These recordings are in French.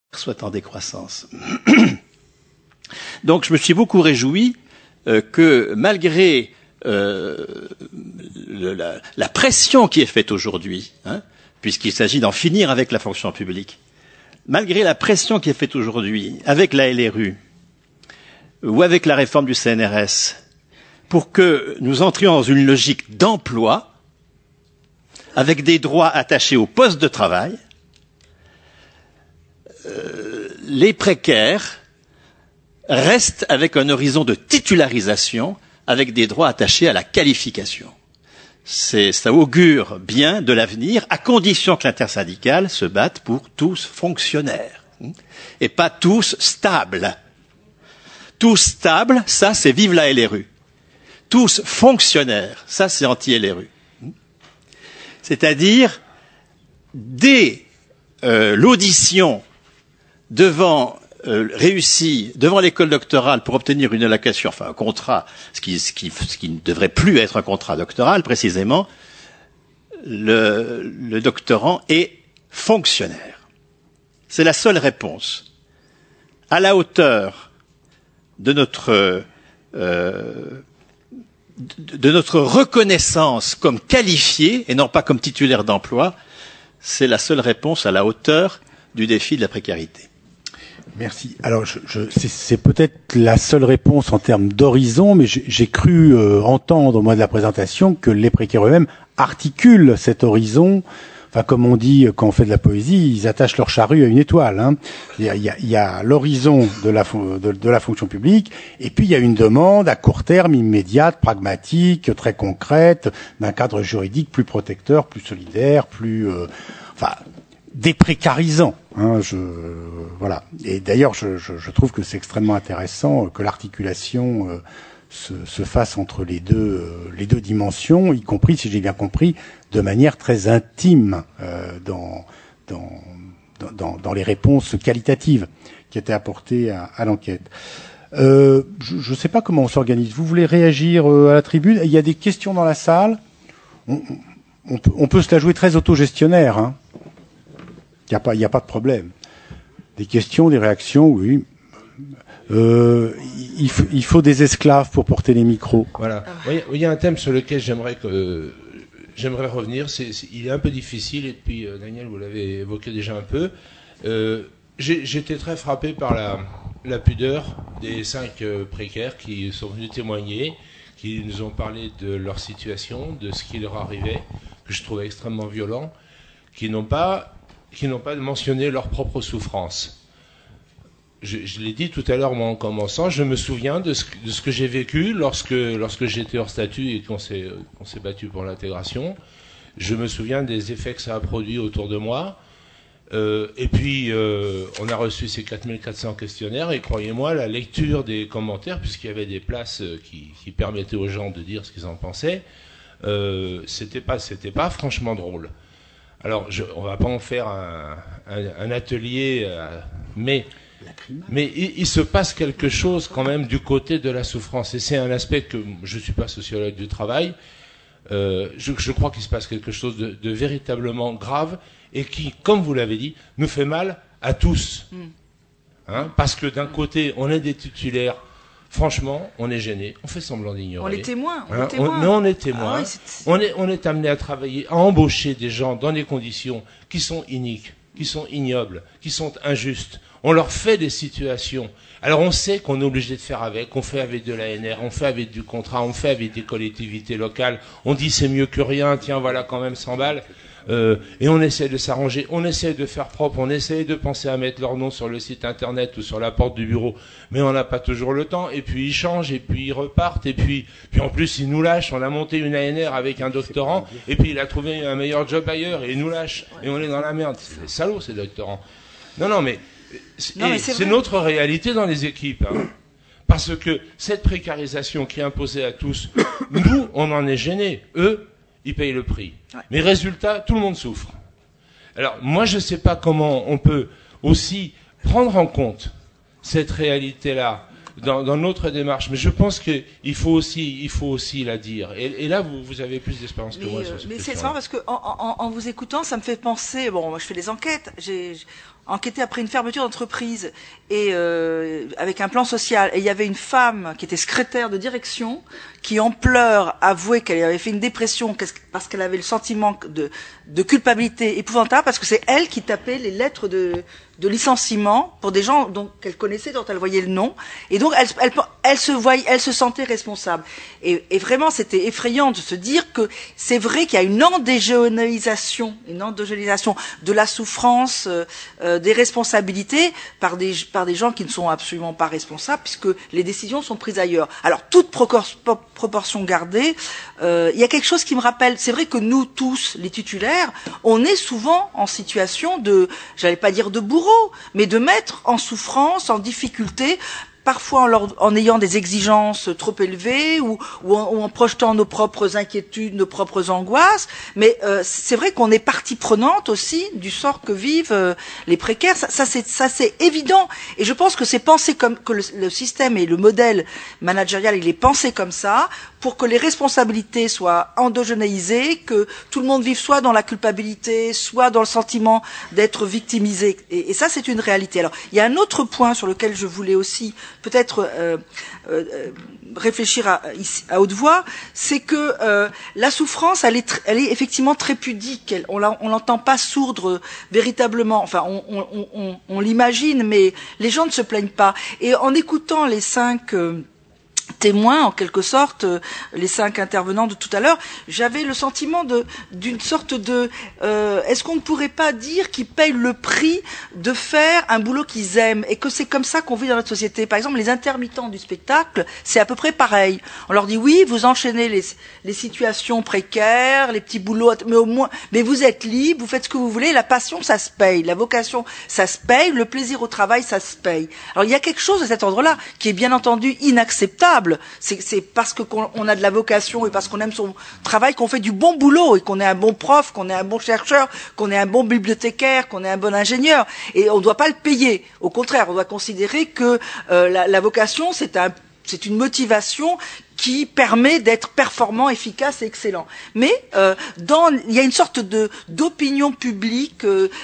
soit en décroissance. Donc je me suis beaucoup réjoui que malgré la pression qui est faite aujourd'hui, puisqu'il s'agit d'en finir avec la fonction publique, malgré la pression qui est faite aujourd'hui avec la LRU ou avec la réforme du CNRS, pour que nous entrions dans une logique d'emploi avec des droits attachés au poste de travail, les précaires restent avec un horizon de titularisation avec des droits attachés à la qualification. Ça augure bien de l'avenir, à condition que l'intersyndicale se batte pour tous fonctionnaires et pas tous stables. Tous stables, ça c'est vive la LRU. Tous fonctionnaires, ça c'est anti-LRU. C'est-à-dire, dès l'audition réussie devant l'école doctorale pour obtenir une allocation, enfin un contrat, ce qui ne devrait plus être un contrat doctoral précisément, le doctorant est fonctionnaire. C'est la seule réponse à la hauteur de notre reconnaissance comme qualifié et non pas comme titulaire d'emploi. C'est la seule réponse à la hauteur du défi de la précarité. Merci. Alors, c'est peut-être la seule réponse en termes d'horizon, mais j'ai cru entendre, au mois de la présentation, que les précaires eux-mêmes articulent cet horizon. Enfin, comme on dit quand on fait de la poésie, ils attachent leur charrue à une étoile. Il y a l'horizon de la fonction publique, et puis il y a une demande à court terme, immédiate, pragmatique, très concrète, d'un cadre juridique plus protecteur, plus solidaire, plus, déprécarisant. Voilà. Et d'ailleurs, je trouve que c'est extrêmement intéressant que l'articulation se fasse entre les deux dimensions, y compris, si j'ai bien compris, de manière très intime dans les réponses qualitatives qui étaient apportées à l'enquête. Je ne sais pas comment on s'organise. Vous voulez réagir à la tribune? Il y a des questions dans la salle. On peut se la jouer très autogestionnaire. Il n'y a pas de problème. Des questions, des réactions, oui. Il faut des esclaves pour porter les micros. Voilà. Il y a un thème sur lequel j'aimerais revenir. Il est un peu difficile, et puis Daniel, vous l'avez évoqué déjà un peu. J'étais très frappé par la pudeur des 5 précaires qui sont venus témoigner, qui nous ont parlé de leur situation, de ce qui leur arrivait, que je trouvais extrêmement violent, qui n'ont pas mentionné leur propre souffrance. Je l'ai dit tout à l'heure, moi, en commençant, je me souviens de ce que j'ai vécu lorsque j'étais hors statut et qu'on s'est battu pour l'intégration. Je me souviens des effets que ça a produit autour de moi. Et puis, on a reçu ces 4400 questionnaires, et croyez-moi, la lecture des commentaires, puisqu'il y avait des places qui permettaient aux gens de dire ce qu'ils en pensaient, c'était pas franchement drôle. Alors, on va pas en faire un atelier, mais il se passe quelque chose quand même du côté de la souffrance. Et c'est un aspect que je suis pas sociologue du travail. Je crois qu'il se passe quelque chose de véritablement grave et qui, comme vous l'avez dit, nous fait mal à tous. Parce que d'un côté, on est des titulaires. Franchement, on est gêné, on fait semblant d'ignorer. On est témoin. On est témoin. On est amené à travailler, à embaucher des gens dans des conditions qui sont iniques, qui sont ignobles, qui sont injustes. On leur fait des situations. Alors on sait qu'on est obligé de faire avec. On fait avec de l'ANR, on fait avec du contrat, on fait avec des collectivités locales. On dit c'est mieux que rien. Tiens, voilà quand même 100 balles. Et on essaie de s'arranger, on essaie de faire propre, on essaie de penser à mettre leur nom sur le site internet ou sur la porte du bureau, mais on n'a pas toujours le temps, et puis ils changent, et puis ils repartent, et puis en plus ils nous lâchent. On a monté une ANR avec un doctorant, et puis il a trouvé un meilleur job ailleurs, et il nous lâche, et on est dans la merde. C'est des salauds, ces doctorants. Non, mais c'est notre réalité dans les équipes, parce que cette précarisation qui est imposée à tous, nous, on en est gênés. Eux, ils payent le prix. Ouais. Mais résultat, tout le monde souffre. Alors, moi, je ne sais pas comment on peut aussi prendre en compte cette réalité-là dans notre démarche, mais je pense qu'il faut aussi la dire. Et là, vous avez plus d'expérience que moi sur ce Mais c'est marrant parce que en vous écoutant, ça me fait penser. Bon, moi, je fais des enquêtes. enquêté après une fermeture d'entreprise et avec un plan social. Et il y avait une femme qui était secrétaire de direction qui, en pleurs, avouait qu'elle avait fait une dépression parce qu'elle avait le sentiment de culpabilité épouvantable, parce que c'est elle qui tapait les lettres de licenciement pour des gens qu'elle connaissait, dont elle voyait le nom, et donc elle se sentait responsable. Et vraiment, c'était effrayant de se dire que c'est vrai qu'il y a une endogénéisation de la souffrance, des responsabilités par des gens qui ne sont absolument pas responsables, puisque les décisions sont prises ailleurs. Alors, toute proportion gardée, il y a quelque chose qui me rappelle, c'est vrai que nous tous, les titulaires, on est souvent en situation j'allais pas dire de bourreau, mais de mettre en souffrance, en difficulté, parfois en ayant des exigences trop élevées ou en projetant nos propres inquiétudes, nos propres angoisses. Mais c'est vrai qu'on est partie prenante aussi du sort que vivent les précaires. Ça c'est évident. Et je pense que c'est pensé que le système et le modèle managérial, il est pensé comme ça, pour que les responsabilités soient endogénéisées, que tout le monde vive soit dans la culpabilité, soit dans le sentiment d'être victimisé. Et ça, c'est une réalité. Alors, il y a un autre point sur lequel je voulais aussi peut-être réfléchir à haute voix, c'est que la souffrance, elle est effectivement très pudique. On l'entend pas sourdre véritablement. Enfin, on l'imagine, mais les gens ne se plaignent pas. Et en écoutant les 5 témoins, en quelque sorte, les 5 intervenants de tout à l'heure, j'avais le sentiment d'une sorte de est-ce qu'on ne pourrait pas dire qu'ils payent le prix de faire un boulot qu'ils aiment, et que c'est comme ça qu'on vit dans notre société. Par exemple, les intermittents du spectacle, c'est à peu près pareil. On leur dit oui, vous enchaînez les situations précaires, les petits boulots, mais vous êtes libre, vous faites ce que vous voulez, la passion, ça se paye, la vocation, ça se paye, le plaisir au travail, ça se paye. Alors il y a quelque chose à cet ordre-là qui est bien entendu inacceptable. C'est parce qu'on a de la vocation et parce qu'on aime son travail qu'on fait du bon boulot, et qu'on est un bon prof, qu'on est un bon chercheur, qu'on est un bon bibliothécaire, qu'on est un bon ingénieur. Et on ne doit pas le payer. Au contraire, on doit considérer que la vocation, c'est une motivation qui permet d'être performant, efficace et excellent. Mais il y a une sorte d'opinion publique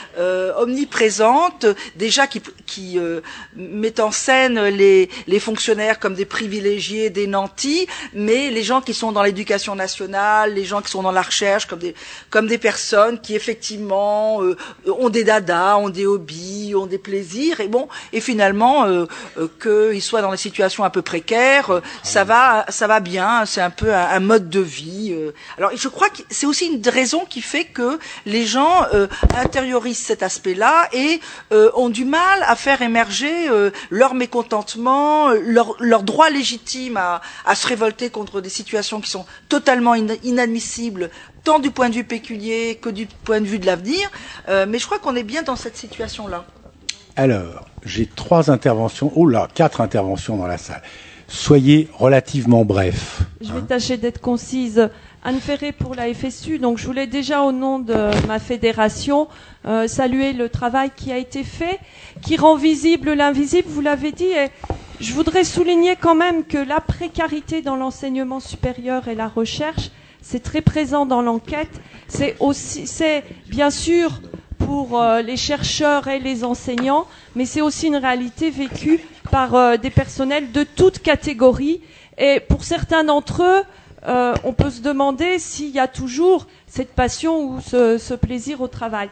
omniprésente, déjà qui met en scène les fonctionnaires comme des privilégiés, des nantis, mais les gens qui sont dans l'éducation nationale, les gens qui sont dans la recherche comme des personnes qui effectivement ont des dadas, ont des hobbies, ont des plaisirs, et finalement qu'ils soient dans des situations un peu précaires, ça va bien, c'est un peu un mode de vie. Alors je crois que c'est aussi une raison qui fait que les gens intériorisent cet aspect-là et ont du mal à faire émerger leur mécontentement, leur droit légitime à se révolter contre des situations qui sont totalement inadmissibles, tant du point de vue pécunier que du point de vue de l'avenir. Mais je crois qu'on est bien dans cette situation-là. Alors, j'ai 4 interventions dans la salle. Soyez relativement bref. Je vais tâcher d'être concise. Anne Ferré pour la FSU. Donc, je voulais déjà, au nom de ma fédération, saluer le travail qui a été fait, qui rend visible l'invisible, vous l'avez dit. Et je voudrais souligner quand même que la précarité dans l'enseignement supérieur et la recherche, c'est très présent dans l'enquête. C'est bien sûr pour les chercheurs et les enseignants, mais c'est aussi une réalité vécue par des personnels de toutes catégories. Et pour certains d'entre eux, on peut se demander s'il y a toujours cette passion ou ce plaisir au travail.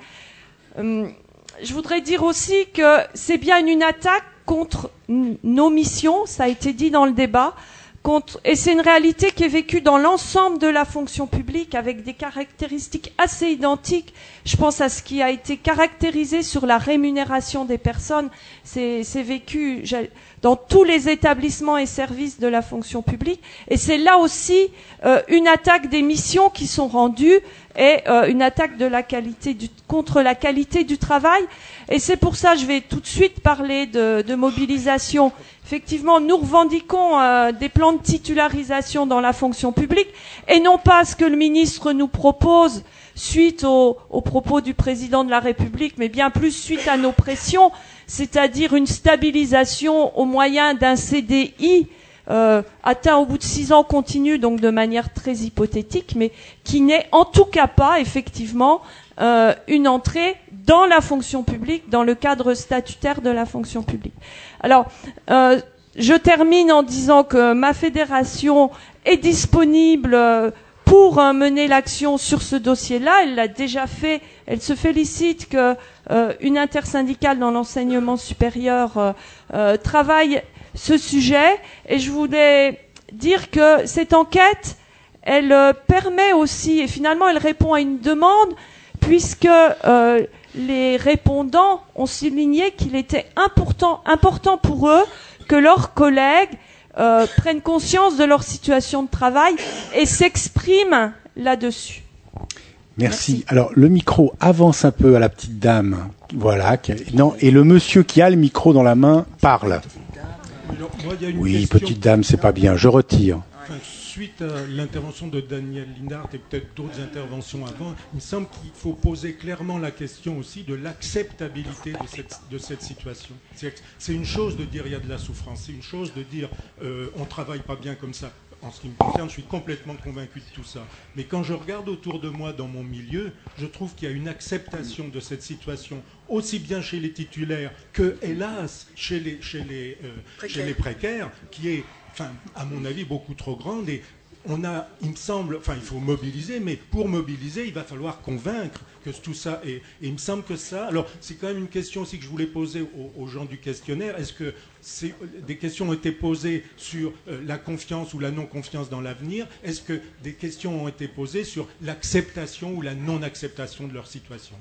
Je voudrais dire aussi que c'est bien une attaque contre nos missions, ça a été dit dans le débat, et c'est une réalité qui est vécue dans l'ensemble de la fonction publique avec des caractéristiques assez identiques. Je pense à ce qui a été caractérisé sur la rémunération des personnes. C'est vécu dans tous les établissements et services de la fonction publique. Et c'est là aussi une attaque des missions qui sont rendues et une attaque de la qualité contre la qualité du travail. Et c'est pour ça que je vais tout de suite parler de mobilisation. Effectivement, nous revendiquons des plans de titularisation dans la fonction publique et non pas ce que le ministre nous propose suite aux propos du président de la République, mais bien plus suite à nos pressions, c'est-à-dire une stabilisation au moyen d'un CDI atteint au bout de 6 ans continu, donc de manière très hypothétique, mais qui n'est en tout cas pas effectivement une entrée dans la fonction publique, dans le cadre statutaire de la fonction publique. Alors, je termine en disant que ma fédération est disponible pour mener l'action sur ce dossier-là. Elle l'a déjà fait. Elle se félicite que une intersyndicale dans l'enseignement supérieur travaille ce sujet. Et je voulais dire que cette enquête, elle permet aussi, et finalement elle répond à une demande, puisque les répondants ont souligné qu'il était important pour eux que leurs collègues prennent conscience de leur situation de travail et s'expriment là-dessus. Merci. Alors, le micro avance un peu à la petite dame. Voilà. Non, et le monsieur qui a le micro dans la main parle. Alors, moi, il y a une Oui, question. petite dame, c'est pas bien. Je retire. Enfin, suite à l'intervention de Daniel Lindart et peut-être d'autres interventions avant, il me semble qu'il faut poser clairement la question aussi de l'acceptabilité de cette situation. C'est une chose de dire il y a de la souffrance, c'est une chose de dire on travaille pas bien comme ça. En ce qui me concerne, je suis complètement convaincu de tout ça. Mais quand je regarde autour de moi dans mon milieu, je trouve qu'il y a une acceptation de cette situation, aussi bien chez les titulaires que, hélas, chez les précaires, qui est, enfin, à mon avis, beaucoup trop grande. Et on a, il me semble, enfin, il faut mobiliser, mais pour mobiliser, il va falloir convaincre que tout ça est. Et il me semble que ça. Alors, c'est quand même une question aussi que je voulais poser aux gens du questionnaire. Est-ce que des questions ont été posées sur la confiance ou la non-confiance dans l'avenir? Est-ce que des questions ont été posées sur l'acceptation ou la non-acceptation de leur situation?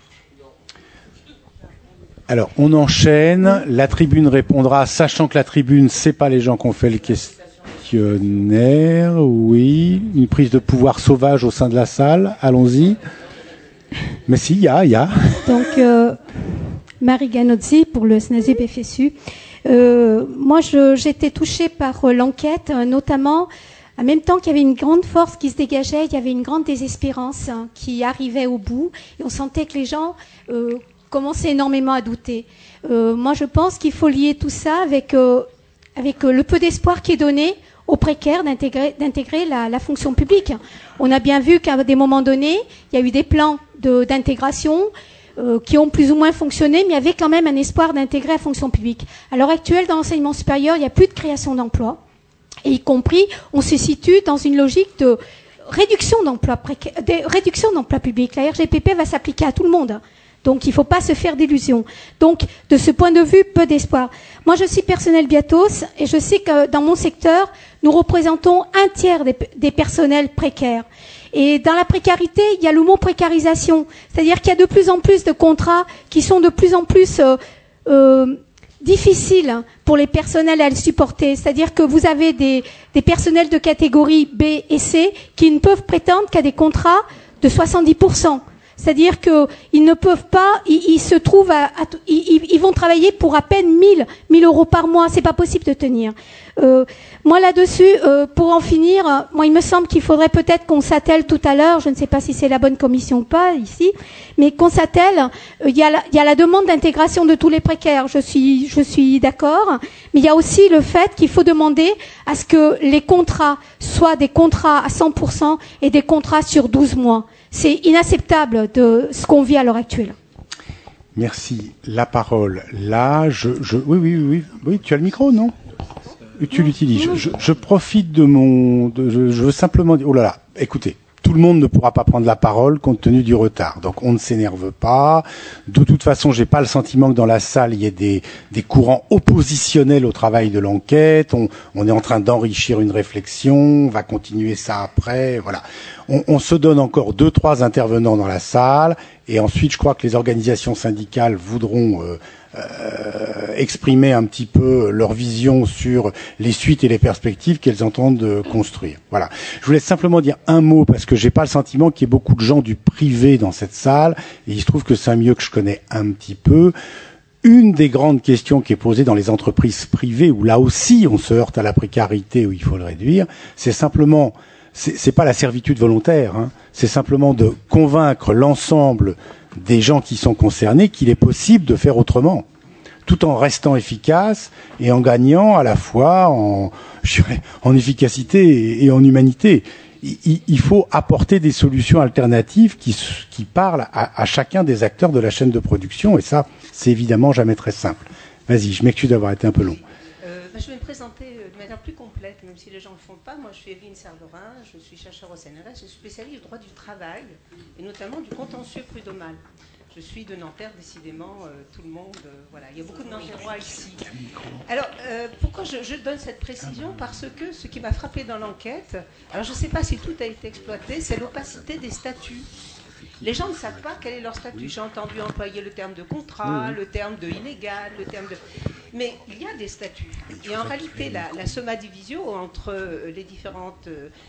Alors, on enchaîne. La tribune répondra, sachant que la tribune, c'est pas les gens qui ont fait le questionnaire. Oui, une prise de pouvoir sauvage au sein de la salle. Allons-y. Mais si, il y a. Donc, Marie Ganozzi pour le SNASUB FSU. Moi, j'étais touchée par l'enquête, notamment, en même temps qu'il y avait une grande force qui se dégageait, il y avait une grande désespérance qui arrivait au bout, et on sentait que les gens commençaient énormément à douter. Moi, je pense qu'il faut lier tout ça avec le peu d'espoir qui est donné aux précaires d'intégrer la fonction publique. On a bien vu qu'à des moments donnés, il y a eu des plans d'intégration qui ont plus ou moins fonctionné, mais il y avait quand même un espoir d'intégrer la fonction publique. À l'heure actuelle, dans l'enseignement supérieur, il n'y a plus de création d'emplois, et y compris, on se situe dans une logique de réduction d'emplois publics. La RGPP va s'appliquer à tout le monde. Donc, il ne faut pas se faire d'illusions. Donc, de ce point de vue, peu d'espoir. Moi, je suis personnel biatos et je sais que dans mon secteur, nous représentons un tiers des personnels précaires. Et dans la précarité, il y a le mot précarisation. C'est-à-dire qu'il y a de plus en plus de contrats qui sont de plus en plus difficiles pour les personnels à les supporter. C'est-à-dire que vous avez des personnels de catégorie B et C qui ne peuvent prétendre qu'à des contrats de 70%. C'est-à-dire qu'ils ne peuvent pas, ils se trouvent ils vont travailler pour à peine 1000 euros par mois. C'est pas possible de tenir. Moi là-dessus, pour en finir, moi il me semble qu'il faudrait peut-être qu'on s'attelle tout à l'heure. Je ne sais pas si c'est la bonne commission ou pas ici, mais qu'on s'attelle. Il y a la demande d'intégration de tous les précaires. Je suis d'accord, mais il y a aussi le fait qu'il faut demander à ce que les contrats soient des contrats à 100% et des contrats sur 12 mois. C'est inacceptable de ce qu'on vit à l'heure actuelle. Merci. La parole. Là, oui, tu as le micro, non? Tu l'utilises. Je profite je veux simplement dire, oh là là, écoutez, tout le monde ne pourra pas prendre la parole compte tenu du retard. Donc on ne s'énerve pas. De toute façon, j'ai pas le sentiment que dans la salle il y ait des courants oppositionnels au travail de l'enquête. On est en train d'enrichir une réflexion. On va continuer ça après. Voilà. On se donne encore 2-3 intervenants dans la salle. Et ensuite, je crois que les organisations syndicales voudront exprimer un petit peu leur vision sur les suites et les perspectives qu'elles entendent construire. Voilà. Je voulais simplement dire un mot parce que j'ai pas le sentiment qu'il y ait beaucoup de gens du privé dans cette salle et il se trouve que c'est un milieu que je connais un petit peu. Une des grandes questions qui est posée dans les entreprises privées où là aussi on se heurte à la précarité où il faut le réduire, c'est simplement c'est pas la servitude volontaire, hein, c'est simplement de convaincre l'ensemble des gens qui sont concernés qu'il est possible de faire autrement, tout en restant efficace et en gagnant à la fois en efficacité et en humanité. il faut apporter des solutions alternatives qui parlent à chacun des acteurs de la chaîne de production, et ça, c'est évidemment jamais très simple. Vas-y, je m'excuse d'avoir été un peu long. Je vais me présenter de manière plus complète, même si les gens ne le font pas. Moi, je suis Evelyne Serverin, je suis chercheur au CNRS, je suis spécialiste du droit du travail, et notamment du contentieux prud'homal. Je suis de Nanterre, décidément, tout le monde, voilà, il y a beaucoup de Nanterrois ici. Alors, pourquoi je donne cette précision? Parce que ce qui m'a frappé dans l'enquête, alors je ne sais pas si tout a été exploité, c'est l'opacité des statuts. Les gens ne savent pas quel est leur statut. J'ai entendu employer le terme de contrat, le terme de illégal, le terme de... Mais il y a des statuts. Et en réalité, la summa divisio entre les différentes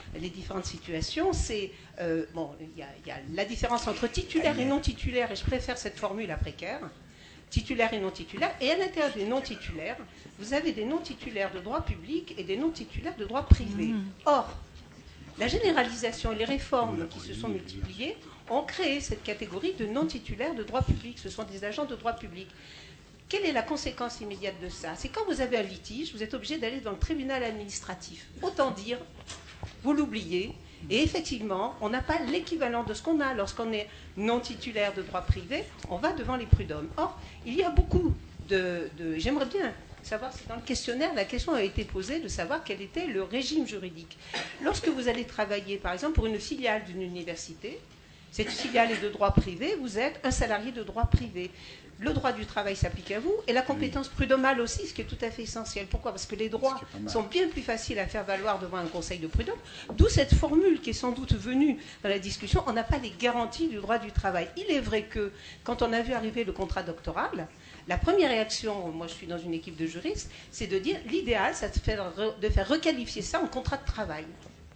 situations, c'est... bon, il y a la différence entre titulaire et non titulaire, et je préfère cette formule à précaire. Titulaire et non titulaire. Et à l'intérieur des non titulaires, vous avez des non titulaires de droit public et des non titulaires de droit privé. Or, la généralisation et les réformes qui se sont multipliées ont créé cette catégorie de non-titulaires de droit public. Ce sont des agents de droit public. Quelle est la conséquence immédiate de ça? C'est quand vous avez un litige, vous êtes obligé d'aller dans le tribunal administratif. Autant dire, vous l'oubliez, et effectivement, on n'a pas l'équivalent de ce qu'on a lorsqu'on est non-titulaire de droit privé, on va devant les prud'hommes. Or, il y a beaucoup j'aimerais bien savoir si dans le questionnaire, la question a été posée de savoir quel était le régime juridique. Lorsque vous allez travailler, par exemple, pour une filiale d'une université, cette filiale est de droit privé, vous êtes un salarié de droit privé. Le droit du travail s'applique à vous, et la compétence prud'homale aussi, ce qui est tout à fait essentiel. Pourquoi? Parce que les droits sont bien plus faciles à faire valoir devant un conseil de prud'homme, d'où cette formule qui est sans doute venue dans la discussion, on n'a pas les garanties du droit du travail. Il est vrai que, quand on a vu arriver le contrat doctoral, la première réaction, moi je suis dans une équipe de juristes, c'est de dire l'idéal, c'est de faire requalifier ça en contrat de travail,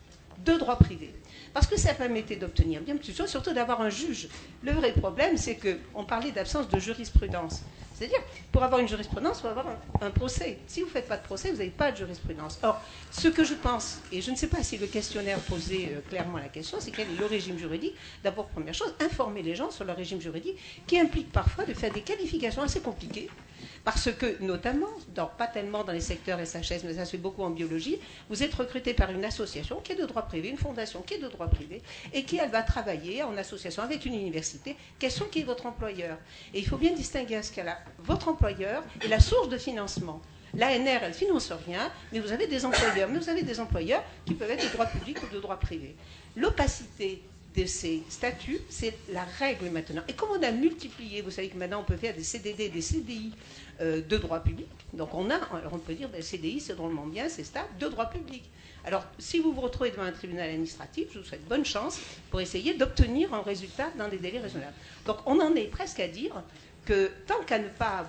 de droit privé. Parce que ça permettait d'obtenir bien plus de choses, surtout d'avoir un juge. Le vrai problème, c'est qu'on parlait d'absence de jurisprudence. C'est-à-dire, pour avoir une jurisprudence, il faut avoir un procès. Si vous ne faites pas de procès, vous n'avez pas de jurisprudence. Or, ce que je pense, et je ne sais pas si le questionnaire posait clairement la question, c'est quel est le régime juridique. D'abord, première chose, informer les gens sur le régime juridique, qui implique parfois de faire des qualifications assez compliquées. Parce que, notamment, pas tellement dans les secteurs SHS, mais ça se fait beaucoup en biologie, vous êtes recruté par une association qui est de droit privé, une fondation qui est de droit privé, et qui, elle, va travailler en association avec une université. Question qui est votre employeur. Et il faut bien distinguer ce qu'elle a, votre employeur et la source de financement. L'ANR, elle ne finance rien, mais vous avez des employeurs. Mais vous avez des employeurs qui peuvent être de droit public ou de droit privé. L'opacité de ces statuts, c'est la règle maintenant. Et comme on a multiplié, vous savez que maintenant on peut faire des CDD, des CDI de droit public, donc on peut dire que le CDI c'est drôlement bien, c'est stable, de droit public. Alors si vous vous retrouvez devant un tribunal administratif, je vous souhaite bonne chance pour essayer d'obtenir un résultat dans des délais raisonnables. Donc on en est presque à dire que tant qu'à ne pas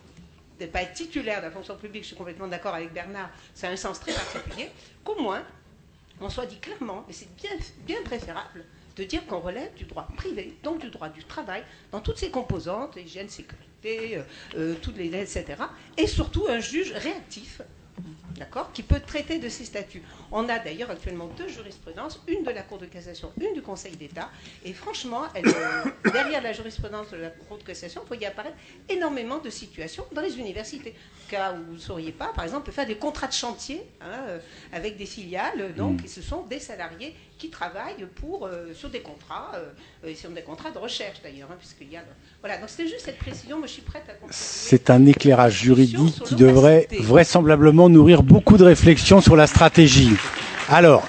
être titulaire de la fonction publique, je suis complètement d'accord avec Bernard, c'est un sens très particulier, qu'au moins on soit dit clairement, mais c'est bien préférable, de dire qu'on relève du droit privé, donc du droit du travail, dans toutes ses composantes, hygiène, sécurité, toutes les etc. Et surtout un juge réactif, d'accord, qui peut traiter de ces statuts. On a d'ailleurs actuellement 2 jurisprudences, une de la Cour de cassation, une du Conseil d'État, et franchement, derrière la jurisprudence de la Cour de cassation, il peut y apparaître énormément de situations dans les universités. Cas où vous ne sauriez pas, par exemple, on peut faire des contrats de chantier avec des filiales, donc, et ce sont des salariés qui travaillent sur des contrats, sur des contrats de recherche d'ailleurs, puisqu'il y a... Voilà, donc c'était juste cette précision, moi je suis prête à continuer. C'est un éclairage juridique qui devrait vraisemblablement nourrir beaucoup de réflexions sur la stratégie. Alors,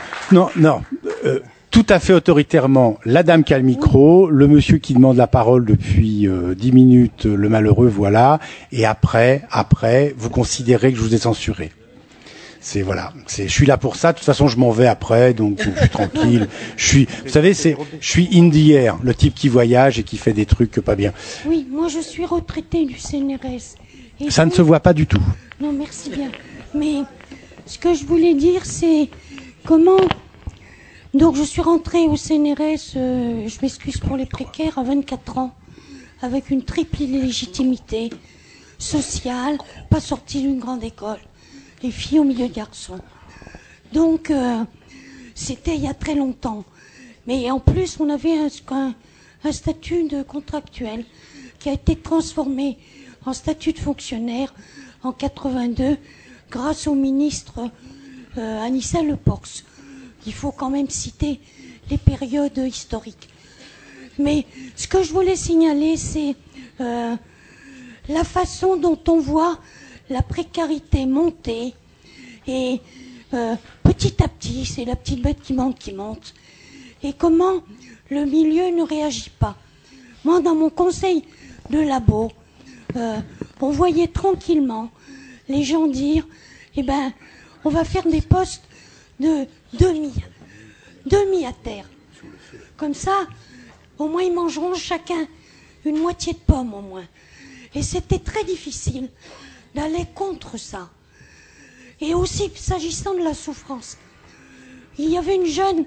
tout à fait autoritairement, la dame qui a le micro, le monsieur qui demande la parole depuis 10 minutes, le malheureux, voilà, et après, vous considérez que je vous ai censuré. Je suis là pour ça. De toute façon, je m'en vais après, donc je suis tranquille. Vous savez, je suis in the air, le type qui voyage et qui fait des trucs pas bien. Oui, moi je suis retraité du CNRS. Et ça ne se voit pas du tout. Non, merci bien. Mais ce que je voulais dire, c'est comment... Donc je suis rentrée au CNRS, je m'excuse pour les précaires, à 24 ans, avec une triple illégitimité sociale, pas sortie d'une grande école. Les filles au milieu de garçons. Donc, c'était il y a très longtemps. Mais en plus, on avait un statut de contractuel qui a été transformé en statut de fonctionnaire en 82 grâce au ministre Anissa Le Porx. il faut quand même citer les périodes historiques. Mais ce que je voulais signaler, c'est la façon dont on voit la précarité monter. Et petit à petit, c'est la petite bête qui monte. Et comment le milieu ne réagit pas. Moi, dans mon conseil de labo, on voyait tranquillement les gens dire, on va faire des postes de demi à terre. Comme ça, au moins ils mangeront chacun une moitié de pomme au moins. Et c'était très difficile d'aller contre ça. Et aussi, s'agissant de la souffrance, il y avait une jeune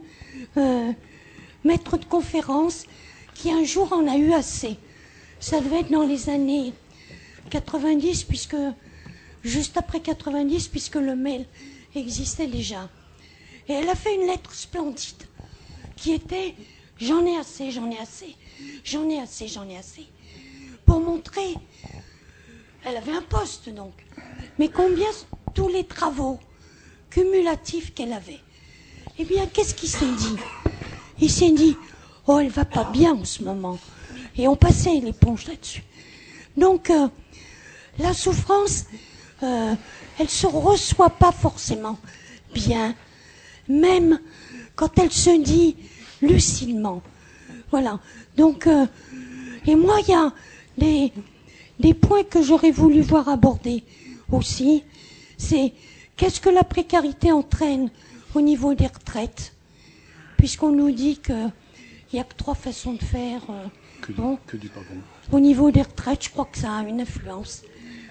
maître de conférence qui un jour en a eu assez. Ça devait être dans les années 90, juste après 90, puisque le mail existait déjà. Et elle a fait une lettre splendide qui était « J'en ai assez, j'en ai assez, j'en ai assez, j'en ai assez ». Pour montrer, elle avait un poste donc, mais combien tous les travaux cumulatifs qu'elle avait. Eh bien, qu'est-ce qu'il s'est dit? Il s'est dit, oh, elle va pas bien en ce moment. Et on passait l'éponge là-dessus. Donc, la souffrance, elle se reçoit pas forcément bien, même quand elle se dit lucidement. Voilà. Donc, et moi, il y a des points que j'aurais voulu voir abordés aussi. C'est qu'est-ce que la précarité entraîne au niveau des retraites, puisqu'on nous dit qu'il n'y a que 3 façons de faire. Au niveau des retraites, je crois que ça a une influence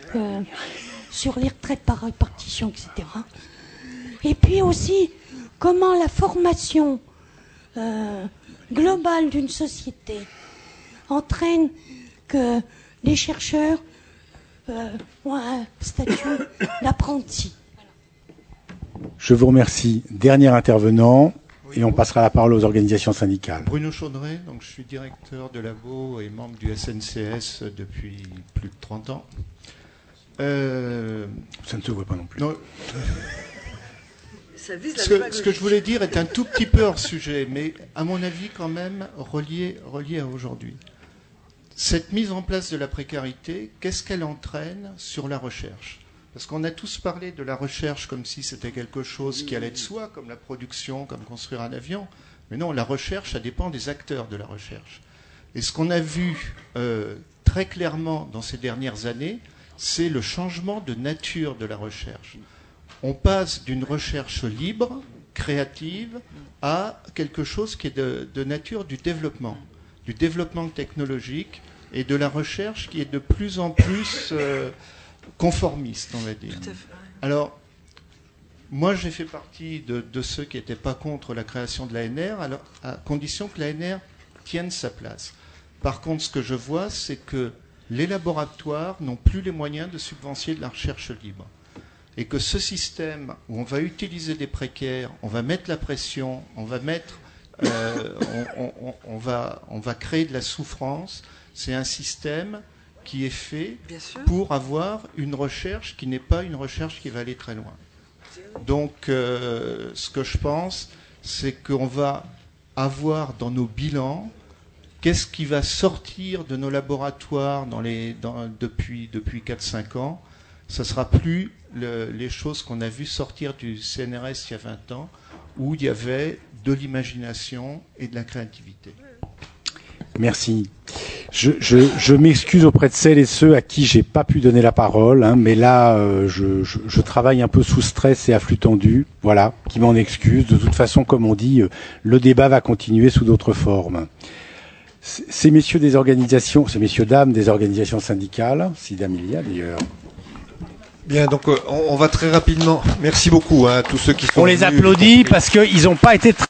sur les retraites par répartition, etc. Et puis aussi, comment la formation globale d'une société entraîne que les chercheurs ont un statut d'apprenti. Je vous remercie. Dernier intervenant, et on passera la parole aux organisations syndicales. Bruno Chaudray, donc je suis directeur de labo et membre du SNCS depuis plus de 30 ans. Ça ne se voit pas non plus. Non. Ce que je voulais dire est un tout petit peu hors sujet, mais à mon avis quand même relié à aujourd'hui. Cette mise en place de la précarité, qu'est-ce qu'elle entraîne sur la recherche? Parce qu'on a tous parlé de la recherche comme si c'était quelque chose qui allait de soi, comme la production, comme construire un avion. Mais non, la recherche, ça dépend des acteurs de la recherche. Et ce qu'on a vu très clairement dans ces dernières années, c'est le changement de nature de la recherche. On passe d'une recherche libre, créative, à quelque chose qui est de nature du développement technologique et de la recherche qui est de plus en plus conformiste, on va dire. Alors, moi j'ai fait partie de ceux qui n'étaient pas contre la création de l'ANR, à condition que l'ANR tienne sa place. Par contre, ce que je vois, c'est que les laboratoires n'ont plus les moyens de subventionner de la recherche libre. Et que ce système où on va utiliser des précaires, on va mettre la pression, on va créer de la souffrance, c'est un système qui est fait pour avoir une recherche qui n'est pas une recherche qui va aller très loin. Donc, ce que je pense, c'est qu'on va avoir dans nos bilans qu'est-ce qui va sortir de nos laboratoires depuis 4-5 ans. Ça ne sera plus les choses qu'on a vues sortir du CNRS il y a 20 ans, où il y avait de l'imagination et de la créativité. Merci. Je m'excuse auprès de celles et ceux à qui j'ai pas pu donner la parole, hein, mais là, je travaille un peu sous stress et à flux tendu, voilà, qui m'en excuse. De toute façon, comme on dit, le débat va continuer sous d'autres formes. Ces messieurs dames des organisations syndicales, si dames il y a d'ailleurs. Bien, donc on va très rapidement. Merci beaucoup à tous ceux qui sont venus. On les applaudit parce qu'ils n'ont pas été